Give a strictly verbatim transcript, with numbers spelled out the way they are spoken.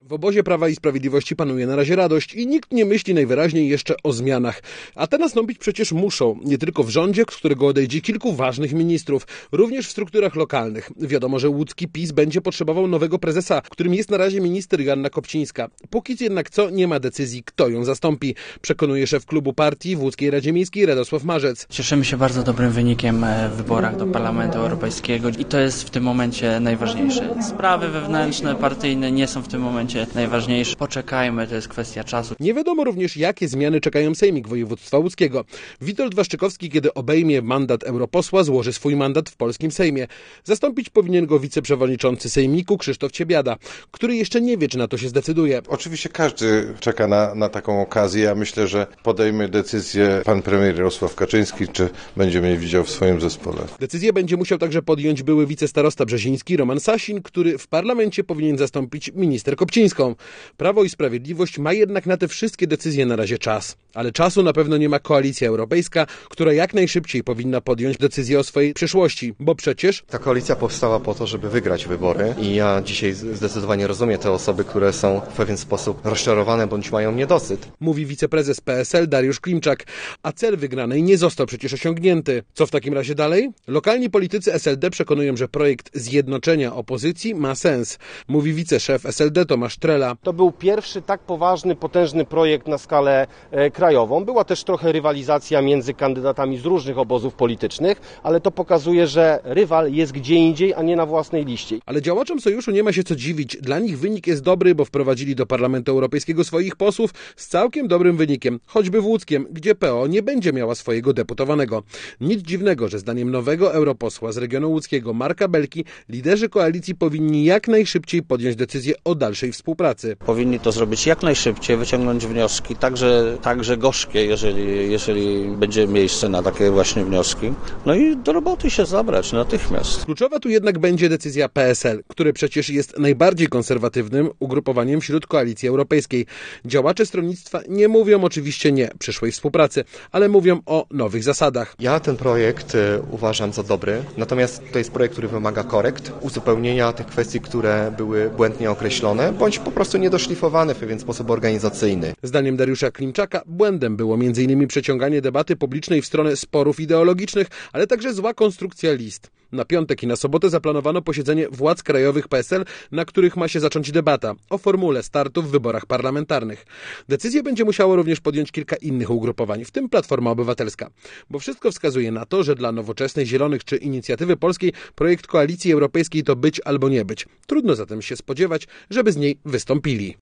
W obozie Prawa i Sprawiedliwości panuje na razie radość i nikt nie myśli najwyraźniej jeszcze o zmianach. A te nastąpić przecież muszą, nie tylko w rządzie, z którego odejdzie kilku ważnych ministrów, również w strukturach lokalnych. Wiadomo, że łódzki PiS będzie potrzebował nowego prezesa, którym jest na razie minister Joanna Kopcińska. Póki jednak co nie ma decyzji, kto ją zastąpi, przekonuje szef klubu partii w Łódzkiej Radzie Miejskiej Radosław Marzec. Cieszymy się bardzo dobrym wynikiem w wyborach do Parlamentu Europejskiego i to jest w tym momencie najważniejsze. Sprawy wewnętrzne, partyjne nie są w tym momencie najważniejsze. Poczekajmy, to jest kwestia czasu. Nie wiadomo również, jakie zmiany czekają Sejmik Województwa Łódzkiego. Witold Waszczykowski, kiedy obejmie mandat europosła, złoży swój mandat w polskim Sejmie. Zastąpić powinien go wiceprzewodniczący Sejmiku Krzysztof Ciebiada, który jeszcze nie wie, czy na to się zdecyduje. Oczywiście każdy czeka na, na taką okazję. Ja myślę, że podejmie decyzję pan premier Jarosław Kaczyński, czy będzie mnie widział w swoim zespole. Decyzję będzie musiał także podjąć były wicestarosta brzeziński Roman Sasin, który w parlamencie powinien zastąpić minister Kopcińską. Prawo i Sprawiedliwość ma jednak na te wszystkie decyzje na razie czas. Ale czasu na pewno nie ma Koalicja Europejska, która jak najszybciej powinna podjąć decyzję o swojej przyszłości, bo przecież... Ta koalicja powstała po to, żeby wygrać wybory i ja dzisiaj zdecydowanie rozumiem te osoby, które są w pewien sposób rozczarowane bądź mają niedosyt. Mówi wiceprezes P S L Dariusz Klimczak, a cel wygranej nie został przecież osiągnięty. Co w takim razie dalej? Lokalni politycy S L D przekonują, że projekt zjednoczenia opozycji ma sens. Mówi wiceszef S L D Tomasz Trela. To był pierwszy tak poważny, potężny projekt na skalę e, krajową. Była też trochę rywalizacja między kandydatami z różnych obozów politycznych, ale to pokazuje, że rywal jest gdzie indziej, a nie na własnej liście. Ale działaczom sojuszu nie ma się co dziwić. Dla nich wynik jest dobry, bo wprowadzili do Parlamentu Europejskiego swoich posłów z całkiem dobrym wynikiem, choćby w Łódzkiem, gdzie P O nie będzie miała swojego deputowanego. Nic dziwnego, że zdaniem nowego europosła z regionu łódzkiego Marka Belki liderzy koalicji powinni jak najszybciej podjąć decyzję o dalszej współpracy. Powinni to zrobić jak najszybciej, wyciągnąć wnioski, także, także gorzkie, jeżeli, jeżeli będzie miejsce na takie właśnie wnioski. No i do roboty się zabrać natychmiast. Kluczowa tu jednak będzie decyzja P S L, który przecież jest najbardziej konserwatywnym ugrupowaniem wśród koalicji europejskiej. Działacze stronnictwa nie mówią oczywiście nie przyszłej współpracy, ale mówią o nowych zasadach. Ja ten projekt uważam za dobry, natomiast to jest projekt, który wymaga korekt, uzupełnienia tych kwestii, które były błędnie określone, bądź po prostu niedoszlifowane w pewien sposób organizacyjny. Zdaniem Dariusza Klimczaka błędem było między innymi przeciąganie debaty publicznej w stronę sporów ideologicznych, ale także zła konstrukcja list. Na piątek i na sobotę zaplanowano posiedzenie władz krajowych P S L, na których ma się zacząć debata o formule startu w wyborach parlamentarnych. Decyzję będzie musiało również podjąć kilka innych ugrupowań, w tym Platforma Obywatelska. Bo wszystko wskazuje na to, że dla Nowoczesnej, Zielonych czy Inicjatywy Polskiej projekt Koalicji Europejskiej to być albo nie być. Trudno zatem się spodziewać, żeby z niej wystąpili.